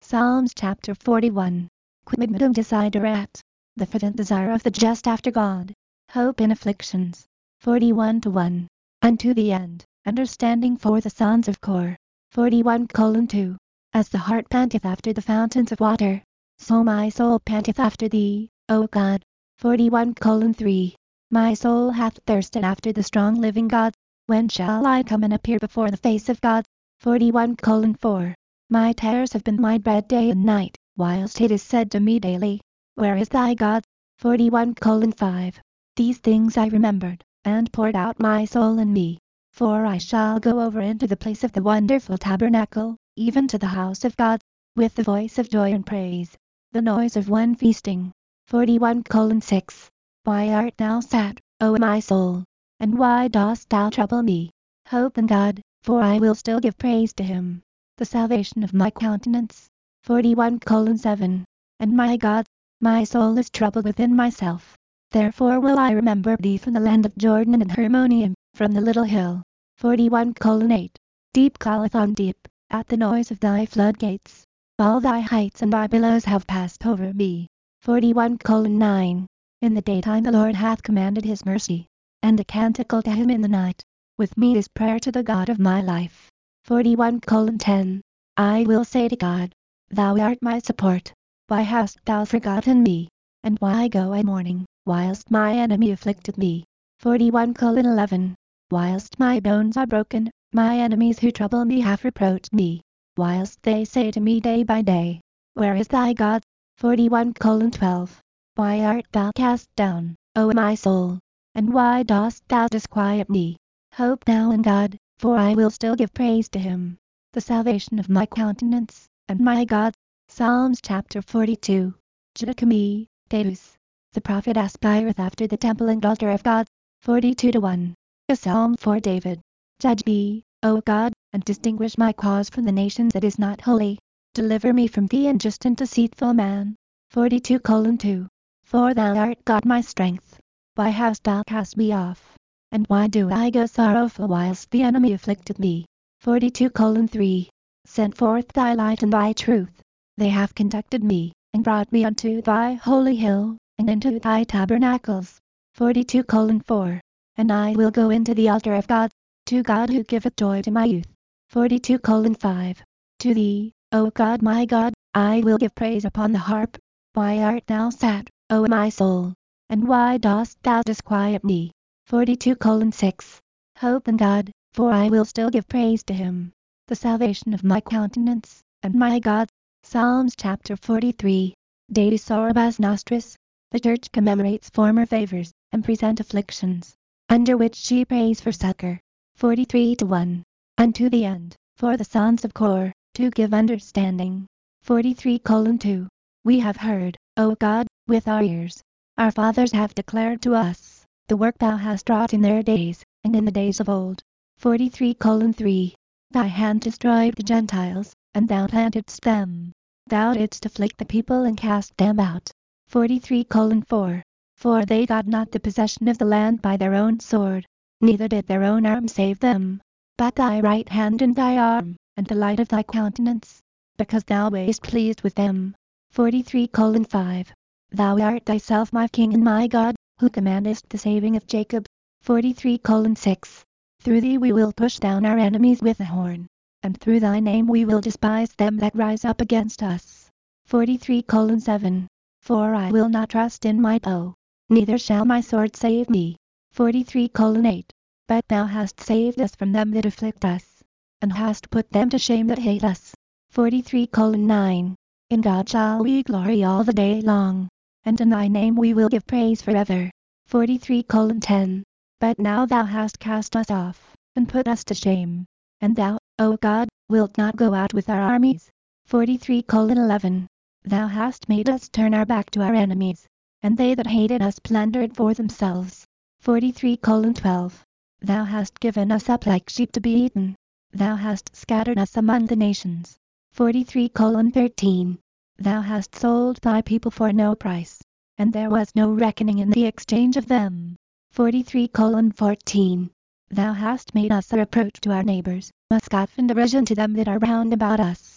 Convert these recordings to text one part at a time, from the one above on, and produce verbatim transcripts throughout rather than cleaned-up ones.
Psalms chapter forty-one. Quidmidum desiderat. The fervent desire of the just after God. Hope in afflictions. forty-one to one. Unto the end. Understanding for the sons of Kor. forty-one colon two. As the heart panteth after the fountains of water, so my soul panteth after thee, O God. forty-one colon three. My soul hath thirsted after the strong living God. When shall I come and appear before the face of God? forty-one colon four. My tears have been my bread day and night, whilst it is said to me daily, Where is thy God? forty-one colon five. These things I remembered, and poured out my soul in me. For I shall go over into the place of the wonderful tabernacle, even to the house of God, with the voice of joy and praise, the noise of one feasting. forty-one colon six. Why art thou sad, O my soul? And why dost thou trouble me? Hope in God, for I will still give praise to him, the salvation of my countenance. forty-one colon seven. And my God, my soul is troubled within myself. Therefore will I remember thee from the land of Jordan and Hermonium, from the little hill. forty-one colon eight. Deep calleth on deep, at the noise of thy floodgates. All thy heights and thy billows have passed over me. forty-one colon nine. In the daytime the Lord hath commanded his mercy, and a canticle to him in the night. With me is prayer to the God of my life. forty-one colon ten. I will say to God, Thou art my support. Why hast thou forgotten me? And why go I mourning, whilst my enemy afflicteth me? forty-one colon eleven. Whilst my bones are broken, my enemies who trouble me have reproached me, whilst they say to me day by day, Where is thy God? forty-one colon twelve. Why art thou cast down, O my soul? And why dost thou disquiet me? Hope now in God, for I will still give praise to him, the salvation of my countenance, and my God. Psalms chapter forty-two. Judicum Deus. The prophet aspireth after the temple and altar of God. forty-two to one. A psalm for David. Judge me, O God, and distinguish my cause from the nations that is not holy. Deliver me from the unjust and deceitful man. forty-two colon two. For thou art God my strength. Why hast thou cast me off? And why do I go sorrowful whilst the enemy afflicteth me? forty-two colon three. Send forth thy light and thy truth. They have conducted me, and brought me unto thy holy hill, and into thy tabernacles. forty-two colon four. And I will go into the altar of God, to God who giveth joy to my youth. forty-two colon five. To thee, O God my God, I will give praise upon the harp. Why art thou sad, O my soul? And why dost thou disquiet me? forty-two colon six. Hope in God, for I will still give praise to him, the salvation of my countenance, and my God. Psalms chapter forty-three. Deus sorribus nostris. The Church commemorates former favors, and present afflictions, under which she prays for succor. forty-three to one. Unto the end, for the sons of Kor, to give understanding. forty-three colon two. We have heard, O God, with our ears. Our fathers have declared to us, the work thou hast wrought in their days, and in the days of old. forty-three colon three. Thy hand destroyed the Gentiles, and thou plantedst them. Thou didst afflict the people and cast them out. forty-three colon four. For they got not the possession of the land by their own sword, neither did their own arm save them, but thy right hand and thy arm, and the light of thy countenance, because thou wast pleased with them. forty-three colon five. Thou art thyself my King and my God, who commandest the saving of Jacob. forty-three colon six. Through thee we will push down our enemies with a horn, and through thy name we will despise them that rise up against us. forty-three colon seven. For I will not trust in my bow, neither shall my sword save me. forty-three colon eight. But thou hast saved us from them that afflict us, and hast put them to shame that hate us. forty-three colon nine. In God shall we glory all the day long, and in thy name we will give praise forever. forty-three colon ten. But now thou hast cast us off, and put us to shame, and thou, O God, wilt not go out with our armies. forty-three colon eleven. Thou hast made us turn our back to our enemies, and they that hated us plundered for themselves. forty-three colon twelve. Thou hast given us up like sheep to be eaten. Thou hast scattered us among the nations. forty-three colon thirteen. Thou hast sold thy people for no price, and there was no reckoning in the exchange of them. forty-three colon fourteen. Thou hast made us a reproach to our neighbors, a scoff and derision to them that are round about us.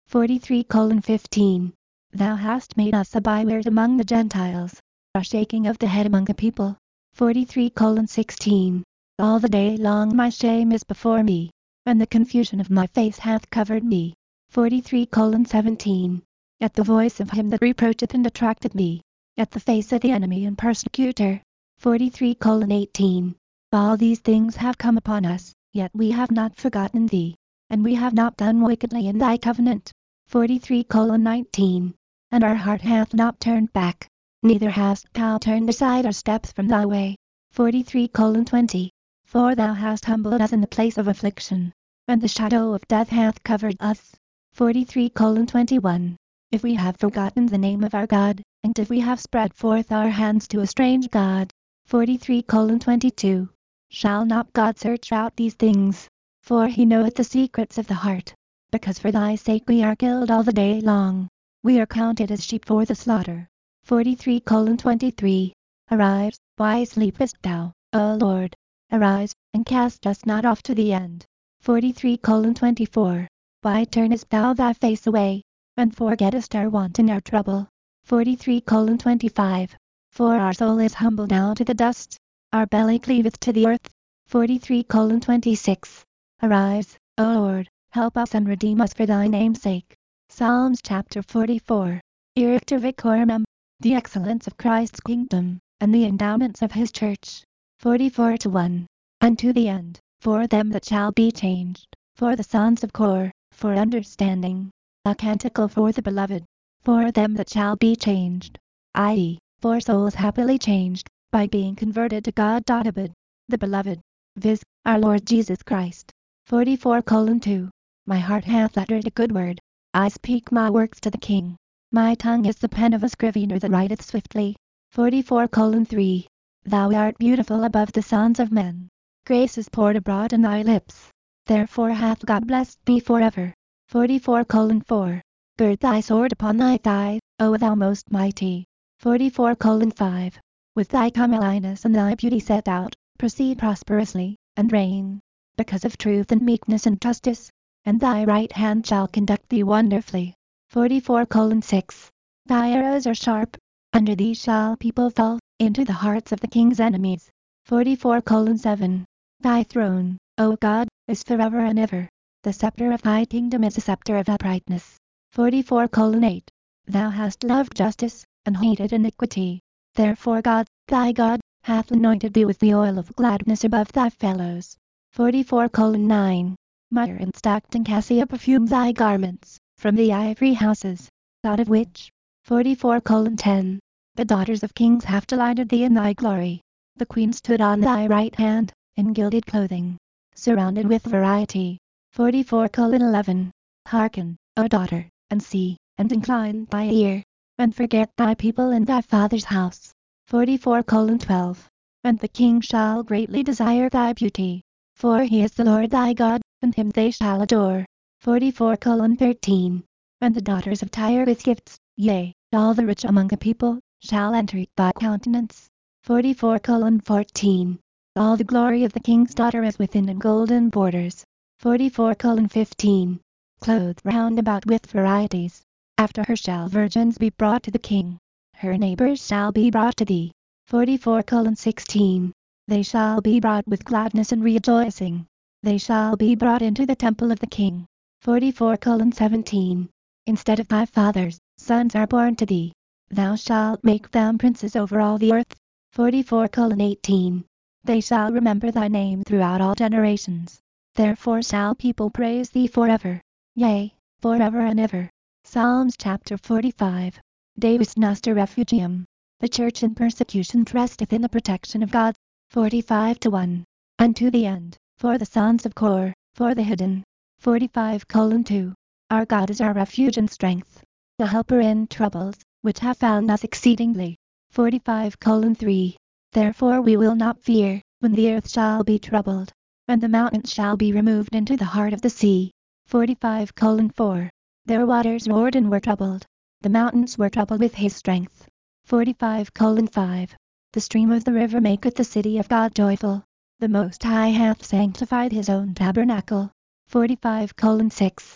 forty-three fifteen. Thou hast made us a byword among the Gentiles, a shaking of the head among the people. forty-three sixteen. All the day long my shame is before me, and the confusion of my face hath covered me. forty-three seventeen. At the voice of him that reproacheth and detracteth me, at the face of the enemy and persecutor. forty-three eighteen. All these things have come upon us, yet we have not forgotten thee, and we have not done wickedly in thy covenant. forty-three nineteen. And our heart hath not turned back, neither hast thou turned aside our steps from thy way. forty-three twenty. For thou hast humbled us in the place of affliction, and the shadow of death hath covered us. forty-three twenty-one. If we have forgotten the name of our God, and if we have spread forth our hands to a strange God. forty-three twenty-two. Shall not God search out these things? For he knoweth the secrets of the heart. Because for thy sake we are killed all the day long. We are counted as sheep for the slaughter. forty-three twenty-three. Arise, why sleepest thou, O Lord? Arise, and cast us not off to the end. forty-three twenty-four. Why turnest thou thy face away, and forgettest our want and our trouble? forty-three twenty-five. For our soul is humbled down to the dust, our belly cleaveth to the earth. forty-three twenty-six. Arise, O Lord, help us and redeem us for thy name's sake. Psalms chapter forty-four. Erector Vicorum. The excellence of Christ's kingdom, and the endowments of his church. forty-four to one. Unto the end, for them that shall be changed, for the sons of Kor, for understanding. A canticle for the beloved, for them that shall be changed, that is, for souls happily changed, by being converted to God. Abid, the beloved, viz., our Lord Jesus Christ. forty-four two. My heart hath uttered a good word, I speak my works to the King. My tongue is the pen of a scrivener that writeth swiftly. forty-four three. Thou art beautiful above the sons of men. Grace is poured abroad in thy lips. Therefore hath God blessed thee forever. forty-four four. Gird thy sword upon thy thigh, O thou most mighty. forty-four five. With thy comeliness and thy beauty set out, proceed prosperously, and reign, because of truth and meekness and justice, and thy right hand shall conduct thee wonderfully. forty-four six. Thy arrows are sharp, under these shall people fall, into the hearts of the king's enemies. forty-four seven. Thy throne, O God, is forever and ever. The scepter of thy kingdom is a scepter of uprightness. forty-four eight. Thou hast loved justice, and hated iniquity. Therefore God, thy God, hath anointed thee with the oil of gladness above thy fellows. forty-four nine. Myrrh and stacte and cassia perfume thy garments, from the ivory houses, out of which. forty-four ten. The daughters of kings have delighted thee in thy glory. The queen stood on thy right hand, in gilded clothing, surrounded with variety. forty-four eleven. Hearken, O daughter, and see, and incline thy ear, and forget thy people and thy father's house. forty-four twelve. And the king shall greatly desire thy beauty, for he is the Lord thy God, and him they shall adore. forty-four thirteen. And the daughters of Tyre with gifts, yea, all the rich among the people, shall enter thy countenance. forty-four fourteen. All the glory of the king's daughter is within in golden borders. forty-four fifteen. Clothed round about with varieties. After her shall virgins be brought to the king. Her neighbors shall be brought to thee. forty-four sixteen. They shall be brought with gladness and rejoicing. They shall be brought into the temple of the king. forty-four seventeen. Instead of thy fathers, sons are born to thee. Thou shalt make them princes over all the earth. forty-four eighteen. They shall remember thy name throughout all generations. Therefore shall people praise thee forever. Yea, forever and ever. Psalms chapter forty-five. Deus noster refugium. The church in persecution trusteth in the protection of God. forty-five to one. Unto the end, for the sons of Kor, for the hidden. forty-five two. Our God is our refuge and strength, the helper in troubles, which have found us exceedingly. forty-five three. Therefore we will not fear, when the earth shall be troubled, and the mountains shall be removed into the heart of the sea. forty-five four. Their waters roared and were troubled. The mountains were troubled with his strength. forty-five five. The stream of the river maketh the city of God joyful. The Most High hath sanctified his own tabernacle. forty-five six.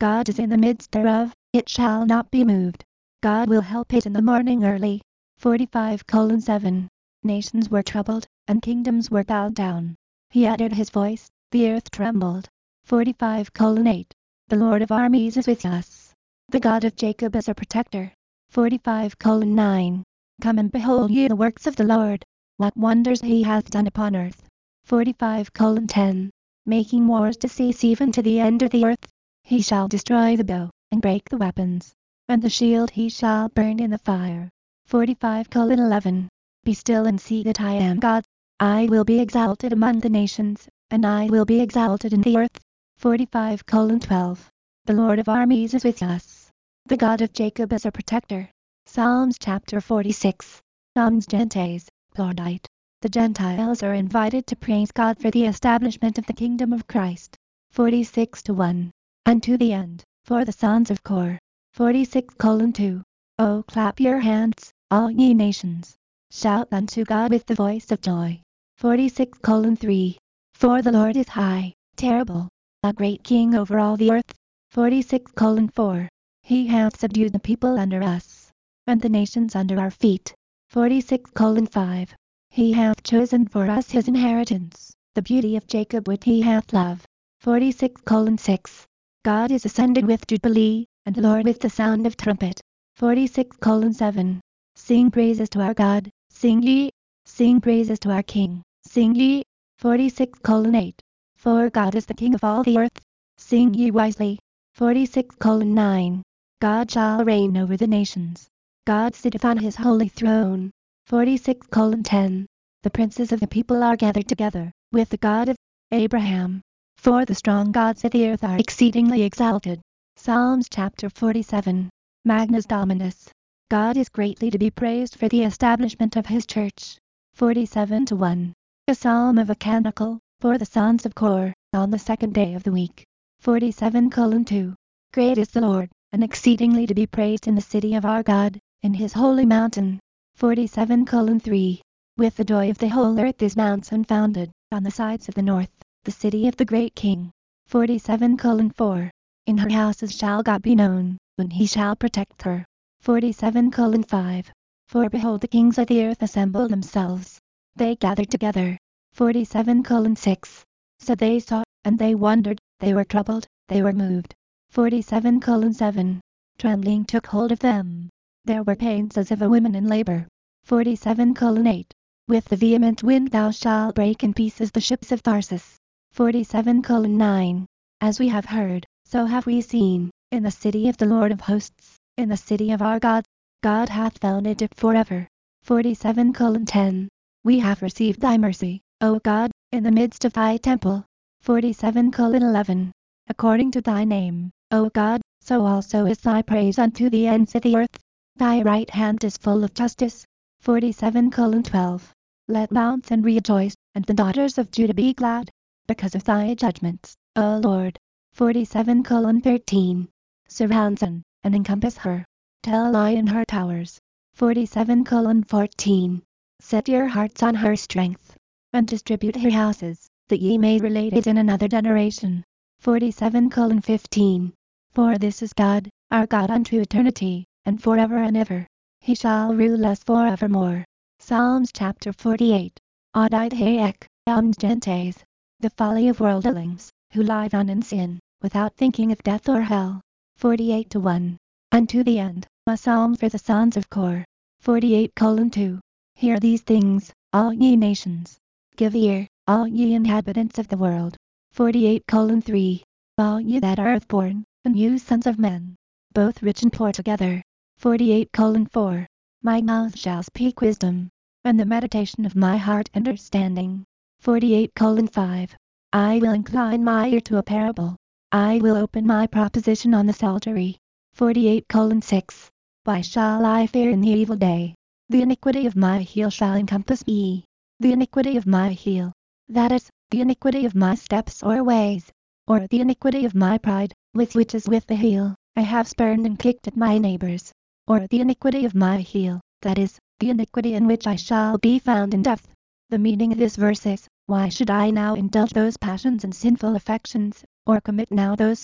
God is in the midst thereof, it shall not be moved. God will help it in the morning early. forty-five colon seven. Nations were troubled, and kingdoms were bowed down. He uttered his voice, the earth trembled. forty-five colon eight. The Lord of armies is with us. The God of Jacob is our protector. forty-five colon nine. Come and behold ye the works of the Lord, what wonders he hath done upon earth. forty-five colon ten. Making wars to cease even to the end of the earth. He shall destroy the bow, and break the weapons, and the shield he shall burn in the fire. forty-five colon eleven. Be still and see that I am God. I will be exalted among the nations, and I will be exalted in the earth. forty-five colon twelve. The Lord of armies is with us. The God of Jacob is our protector. Psalms chapter forty-six. Noms Gentes, Plaudite. The Gentiles are invited to praise God for the establishment of the kingdom of Christ. forty-six to one. Unto the end, for the sons of Kor. forty-six colon two. O clap your hands, all ye nations. Shout unto God with the voice of joy. forty-six colon three. For the Lord is high, terrible, a great king over all the earth. forty-six colon four. He hath subdued the people under us, and the nations under our feet. forty-six colon five. He hath chosen for us his inheritance, the beauty of Jacob which he hath loved. forty-six colon six. God is ascended with jubilee, and the Lord with the sound of trumpet. forty-six colon seven. Sing praises to our God, sing ye, sing praises to our King, sing ye. forty-six colon eight. For God is the King of all the earth, sing ye wisely. forty-six colon nine. God shall reign over the nations. God sitteth on his holy throne. forty-six colon ten. The princes of the people are gathered together, with the God of Abraham. For the strong gods of the earth are exceedingly exalted. Psalms chapter forty-seven. Magnus Dominus. God is greatly to be praised for the establishment of his church. forty-seven to one. A psalm of a canticle, for the sons of Kor, on the second day of the week. forty-seven colon two. Great is the Lord, and exceedingly to be praised in the city of our God, in his holy mountain. forty-seven colon three. With the joy of the whole earth is Mount Sion founded, on the sides of the north, the city of the great king. forty-seven colon four. In her houses shall God be known, when he shall protect her. forty-seven colon five. For behold the kings of the earth assemble themselves. They gathered together. forty-seven colon six. So they saw, and they wondered, they were troubled, they were moved. forty-seven colon seven. Trembling took hold of them. There were pains as of a woman in labor. forty-seven colon eight. With the vehement wind thou shalt break in pieces the ships of Tarsus. forty-seven colon nine. As we have heard, so have we seen, in the city of the Lord of hosts, in the city of our God. God hath founded it forever. forty-seven colon ten. We have received thy mercy, O God, in the midst of thy temple. forty-seven colon eleven. According to thy name, O God, so also is thy praise unto the ends of the earth. Thy right hand is full of justice. forty-seven colon twelve. Let Mount Sion rejoice, and the daughters of Judah be glad, because of thy judgments, O Lord. forty-seven colon thirteen. Surround Zion, and encompass her. Tell lie in her towers. forty-seven colon fourteen. Set your hearts on her strength, and distribute her houses, that ye may relate it in another generation. forty-seven colon fifteen. For this is God, our God unto eternity, and forever and ever. He shall rule us forevermore. Psalms chapter forty-eight. Audite haec, Noms Gentes. The folly of worldlings, who lie on in sin, without thinking of death or hell. forty-eight to one. Unto the end, a psalm for the sons of Kor. forty-eight colon two. Hear these things, all ye nations. Give ear, all ye inhabitants of the world. forty-eight colon three. All ye that are earthborn, and you sons of men, both rich and poor together. forty-eight colon four. My mouth shall speak wisdom, and the meditation of my heart understanding. forty-eight colon five. I will incline my ear to a parable. I will open my proposition on the psaltery. forty-eight colon six. Why shall I fear in the evil day? The iniquity of my heel shall encompass me. The iniquity of my heel, that is, the iniquity of my steps or ways, or the iniquity of my pride, with which is with the heel, I have spurned and kicked at my neighbors, or the iniquity of my heel, that is, the iniquity in which I shall be found in death. The meaning of this verse is, why should I now indulge those passions and sinful affections, or commit now those sins,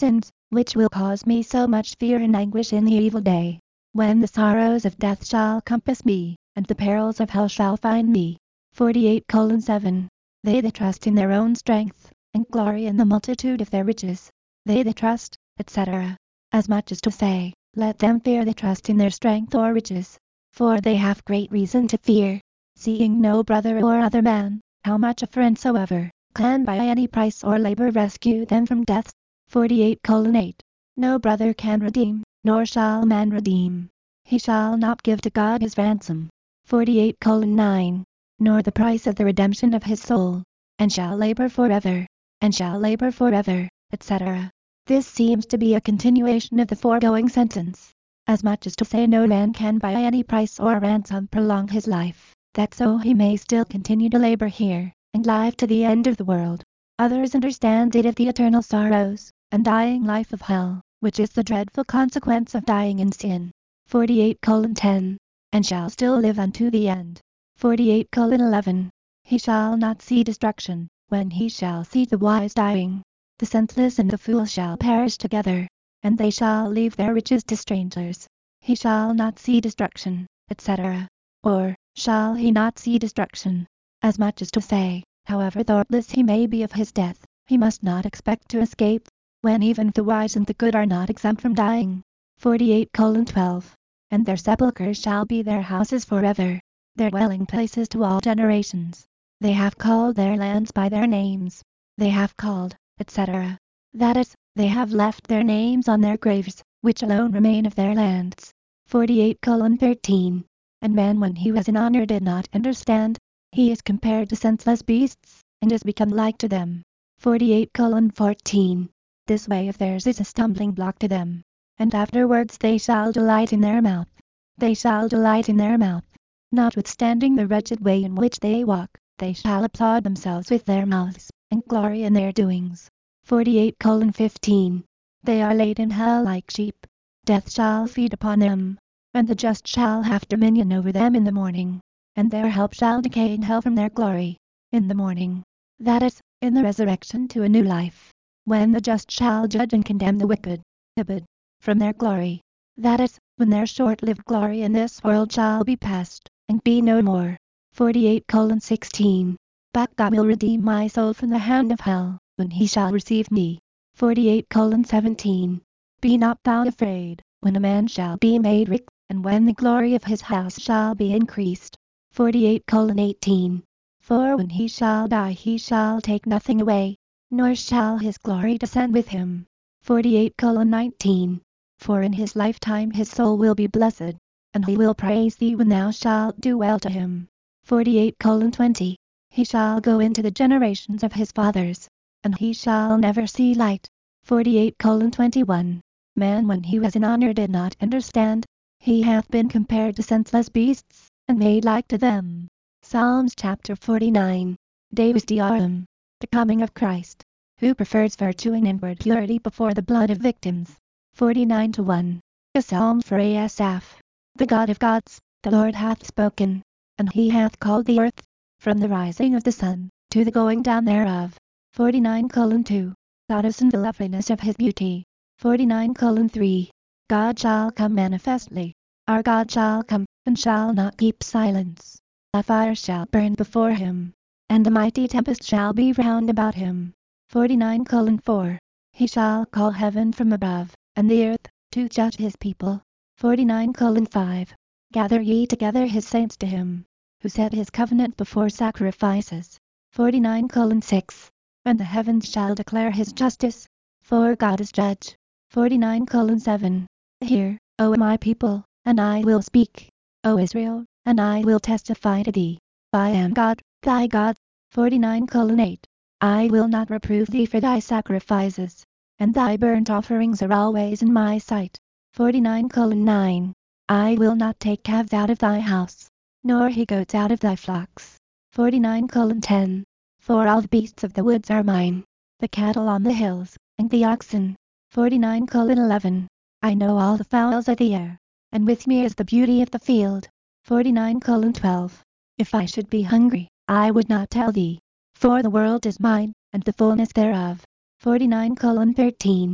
which will cause me so much fear and anguish in the evil day, when the sorrows of death shall compass me, and the perils of hell shall find me. forty-eight colon seven. They that trust in their own strength, and glory in the multitude of their riches, they that trust, et cetera. As much as to say, let them fear that trust in their strength or riches, for they have great reason to fear, seeing no brother or other man, how much a friend soever, can by any price or labor rescue them from death. forty-eight colon eight. No brother can redeem, nor shall man redeem. He shall not give to God his ransom. forty-eight colon nine. Nor the price of the redemption of his soul, and shall labor forever, and shall labor forever, et cetera. This seems to be a continuation of the foregoing sentence, as much as to say no man can by any price or ransom prolong his life, that so he may still continue to labor here, and live to the end of the world. Others understand it of the eternal sorrows, and dying life of hell, which is the dreadful consequence of dying in sin. forty-eight colon ten. And shall still live unto the end. forty-eight colon eleven. He shall not see destruction, when he shall see the wise dying. The senseless and the fool shall perish together, and they shall leave their riches to strangers. He shall not see destruction, et cetera. Or, shall he not see destruction? As much as to say, however thoughtless he may be of his death, he must not expect to escape, when even the wise and the good are not exempt from dying. forty-eight colon twelve. And their sepulchres shall be their houses forever, their dwelling places to all generations. They have called their lands by their names. They have called, et cetera. That is, they have left their names on their graves, which alone remain of their lands. forty-eight colon thirteen. And man when he was in honor did not understand. He is compared to senseless beasts, and is become like to them. forty-eight colon fourteen. This way of theirs is a stumbling block to them, and afterwards they shall delight in their mouth. They shall delight in their mouth. Notwithstanding the wretched way in which they walk, they shall applaud themselves with their mouths, and glory in their doings. forty-eight colon fifteen. They are laid in hell like sheep. Death shall feed upon them, and the just shall have dominion over them in the morning, and their help shall decay in hell from their glory, in the morning. That is, in the resurrection to a new life, when the just shall judge and condemn the wicked. Ibid. From their glory. That is, when their short-lived glory in this world shall be past, and be no more. forty-eight colon sixteen. But God will redeem my soul from the hand of hell, when he shall receive me. forty-eight colon seventeen. Be not thou afraid, when a man shall be made rich, and when the glory of his house shall be increased. forty-eight colon eighteen. For when he shall die he shall take nothing away, nor shall his glory descend with him. forty-eight colon nineteen. For in his lifetime his soul will be blessed, and he will praise thee when thou shalt do well to him. forty-eight colon twenty. He shall go into the generations of his fathers, and he shall never see light. forty-eight colon twenty-one. Man when he was in honor did not understand. He hath been compared to senseless beasts, and made like to them. Psalms chapter forty-nine. Deus Deorum. The coming of Christ, who prefers virtue and inward purity before the blood of victims. forty-nine to one. A psalm for Asaph. The God of gods, the Lord hath spoken, and he hath called the earth, from the rising of the sun, to the going down thereof. forty-nine colon two. Goddess and the loveliness of his beauty. forty-nine colon three. God shall come manifestly. Our God shall come, and shall not keep silence. A fire shall burn before him, and a mighty tempest shall be round about him. forty-nine colon four. He shall call heaven from above, and the earth, to judge his people. forty-nine colon five. Gather ye together his saints to him, who set his covenant before sacrifices. forty-nine colon six. And the heavens shall declare his justice, for God is judge. forty-nine colon seven. Hear, O my people, and I will speak, O Israel, and I will testify to thee. I am God, thy God. forty-nine colon eight. I will not reprove thee for thy sacrifices, and thy burnt offerings are always in my sight. forty-nine colon nine. I will not take calves out of thy house, nor he goats out of thy flocks. forty-nine colon ten. For all the beasts of the woods are mine, the cattle on the hills, and the oxen. forty-nine colon eleven. I know all the fowls of the air, and with me is the beauty of the field. forty-nine colon twelve. If I should be hungry, I would not tell thee, for the world is mine, and the fullness thereof. forty-nine colon thirteen.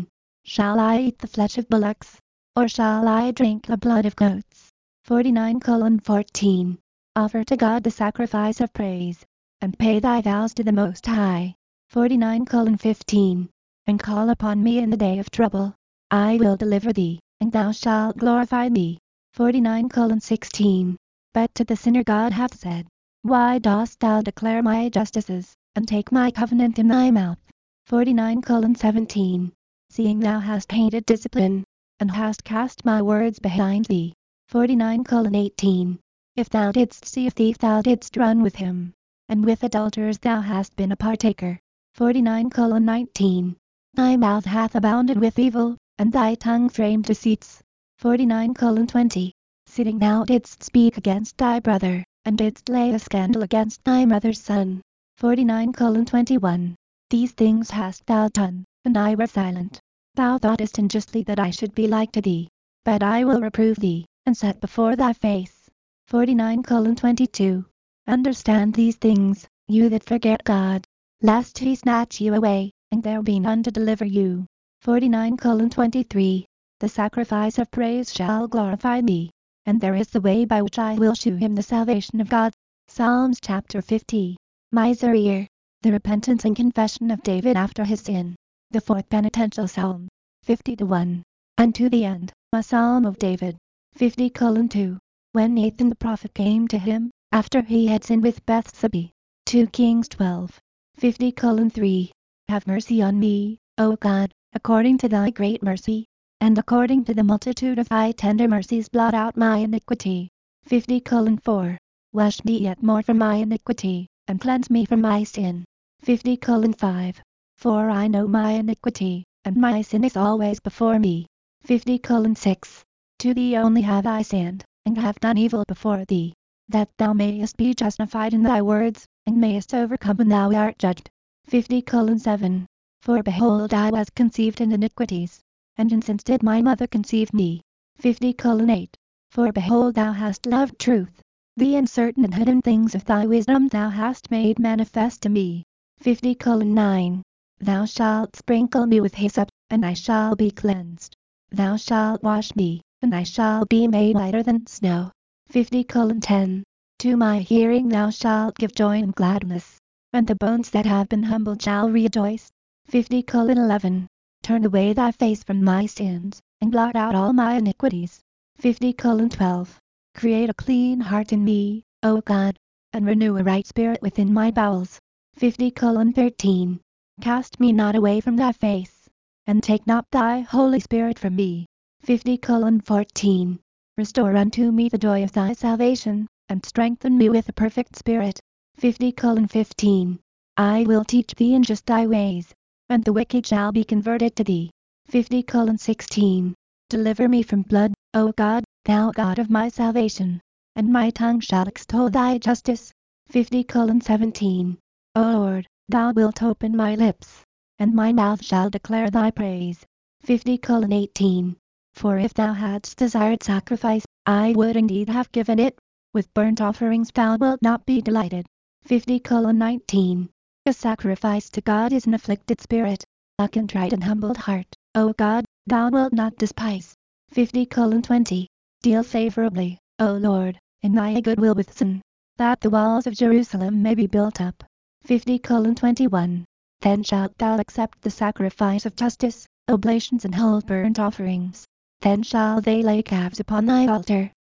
Shall I eat the flesh of bullocks, or shall I drink the blood of goats? forty-nine colon fourteen. Offer to God the sacrifice of praise, and pay thy vows to the Most High. forty-nine colon fifteen. And call upon me in the day of trouble. I will deliver thee, and thou shalt glorify me. forty-nine colon sixteen. But to the sinner God hath said, Why dost thou declare my justices, and take my covenant in thy mouth? forty-nine colon seventeen. Seeing thou hast hated discipline, and hast cast my words behind thee. forty-nine colon eighteen. If thou didst see a thief thou didst run with him, and with adulterers thou hast been a partaker. forty-nine colon nineteen. Thy mouth hath abounded with evil, and thy tongue framed deceits. forty-nine colon twenty. Sitting thou didst speak against thy brother, and didst lay a scandal against thy mother's son. forty-nine colon twenty-one. These things hast thou done, and I were silent. Thou thoughtest unjustly that I should be like to thee. But I will reprove thee, and set before thy face. forty-nine colon twenty-two. Understand these things, you that forget God, lest he snatch you away, and there be none to deliver you. forty-nine colon twenty-three. The sacrifice of praise shall glorify me, and there is the way by which I will shew him the salvation of God. Psalms chapter fifty. Miserere. The repentance and confession of David after his sin. The fourth penitential psalm. fifty to one. Unto the end, a psalm of David. fifty colon two. When Nathan the prophet came to him, after he had sinned with Bathsheba. two Kings twelve. fifty colon three. Have mercy on me, O God, according to thy great mercy, and according to the multitude of thy tender mercies blot out my iniquity. fifty colon four. Wash me yet more from my iniquity, and cleanse me from my sin. fifty colon five. For I know my iniquity, and my sin is always before me. fifty colon six. To thee only have I sinned, and have done evil before thee, that thou mayest be justified in thy words, and mayest overcome when thou art judged. fifty colon seven. For behold I was conceived in iniquities, and in sins did my mother conceive me. fifty colon eight. For behold thou hast loved truth, the uncertain and hidden things of thy wisdom thou hast made manifest to me. fifty colon nine. Thou shalt sprinkle me with hyssop, and I shall be cleansed. Thou shalt wash me, and I shall be made whiter than snow. fifty colon ten. To my hearing thou shalt give joy and gladness, and the bones that have been humbled shall rejoice. fifty colon eleven. Turn away thy face from my sins, and blot out all my iniquities. fifty colon twelve. Create a clean heart in me, O God, and renew a right spirit within my bowels. fifty colon thirteen. Cast me not away from thy face, and take not thy Holy Spirit from me. fifty colon fourteen. Restore unto me the joy of thy salvation, and strengthen me with a perfect spirit. fifty colon fifteen. I will teach thee in just thy ways, and the wicked shall be converted to thee. fifty colon sixteen. Deliver me from blood, O God, thou God of my salvation, and my tongue shall extol thy justice. fifty colon seventeen. O Lord, thou wilt open my lips, and my mouth shall declare thy praise. fifty colon eighteen. For if thou hadst desired sacrifice, I would indeed have given it. With burnt offerings thou wilt not be delighted. fifty colon nineteen. A sacrifice to God is an afflicted spirit, a contrite and humbled heart, O God, thou wilt not despise. fifty colon twenty. Deal favorably, O Lord, in thy good will with Zion, that the walls of Jerusalem may be built up. fifty colon twenty-one. Then shalt thou accept the sacrifice of justice, oblations and whole burnt offerings. Then shall they lay calves upon thy altar,